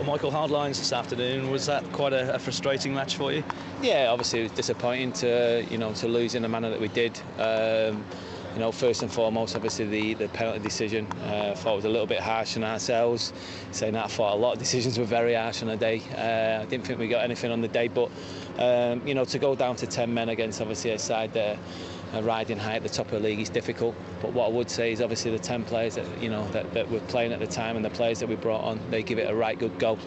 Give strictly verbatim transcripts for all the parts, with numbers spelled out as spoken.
Michael Hardlines this afternoon. Was that quite a, a frustrating match for you? Yeah, obviously it was disappointing to you know to lose in the manner that we did. Um, you know, first and foremost, obviously the, the penalty decision. Uh, I thought it was a little bit harsh on ourselves. Saying that, I thought a lot of decisions were very harsh on the day. Uh, I didn't think we got anything on the day, but um, you know, to go down to ten men against obviously a side that are riding high at the top of the league is difficult. But what I would say is obviously the ten players that you know that, that were playing at the time and the players that we brought on, they give it a right good go.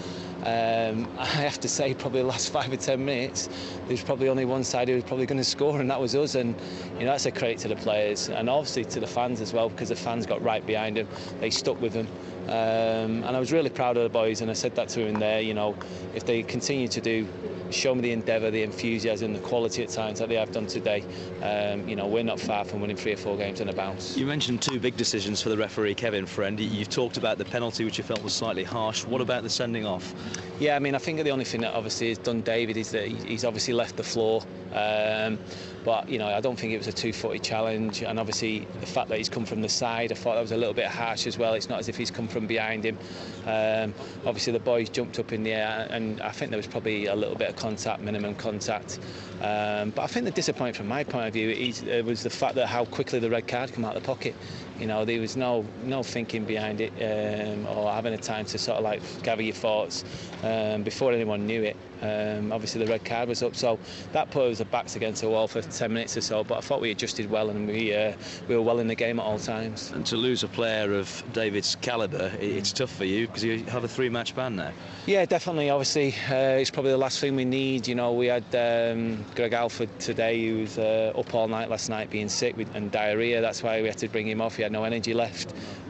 Um, I have to say, probably the last five or ten minutes, there's probably only one side who was probably going to score, and that was us. And you know, that's a credit to the players and obviously to the fans as well, because the fans got right behind them. They stuck with them, um, and I was really proud of the boys. And I said that to him there. You know, if they continue to do, show me the endeavour, the enthusiasm, the quality at times that they have done today, um, you know, we're not far from winning three or four games in a bounce. You mentioned two big decisions for the referee, Kevin Friend. You've talked about the penalty, which you felt was slightly harsh. What about the sending off? Yeah, I mean, I think the only thing that obviously has done David is that he's obviously left the floor. Um, but, you know, I don't think it was a two-footed challenge. And obviously the fact that he's come from the side, I thought that was a little bit harsh as well. It's not as if he's come from behind him. Um, obviously the boys jumped up in the air, and I think there was probably a little bit of contact, minimum contact. Um, but I think the disappointment from my point of view is, uh, was the fact that how quickly the red card came out of the pocket. You know, there was no no thinking behind it, um, or having a time to sort of like gather your thoughts um, before anyone knew it. Um, obviously the red card was up, so that put us backs against the wall for ten minutes or so. But I thought we adjusted well, and we uh, we were well in the game at all times. And to lose a player of David's calibre, it's tough for you because you have a three-match ban now. Yeah, definitely. Obviously, uh, it's probably the last thing we need. You know, we had um, Greg Alford today, who was uh, up all night last night being sick with, and diarrhoea. That's why we had to bring him off. He had no energy left.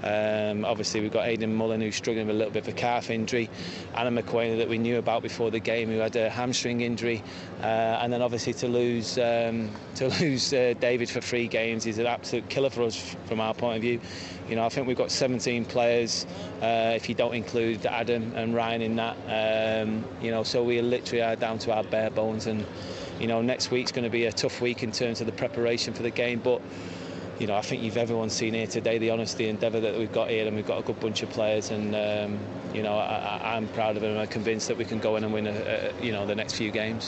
Um, obviously, we've got Aidan Mullen, who's struggling with a little bit of a calf injury. Anna McQuain, that we knew about before the game, who had a hamstring injury. Uh, and then obviously to lose um, to lose uh, David for three games is an absolute killer for us from our point of view. You know, I think we've got seventeen players, uh, if you don't include Adam and Ryan in that. Um, you know, so we literally are down to our bare bones. And you know, next week's going to be a tough week in terms of the preparation for the game. But you know, I think you've everyone's seen here today the honesty, endeavour that we've got here, and we've got a good bunch of players. And um, you know, I, I'm proud of them. I'm convinced that we can go in and win, a, a, you know, the next few games.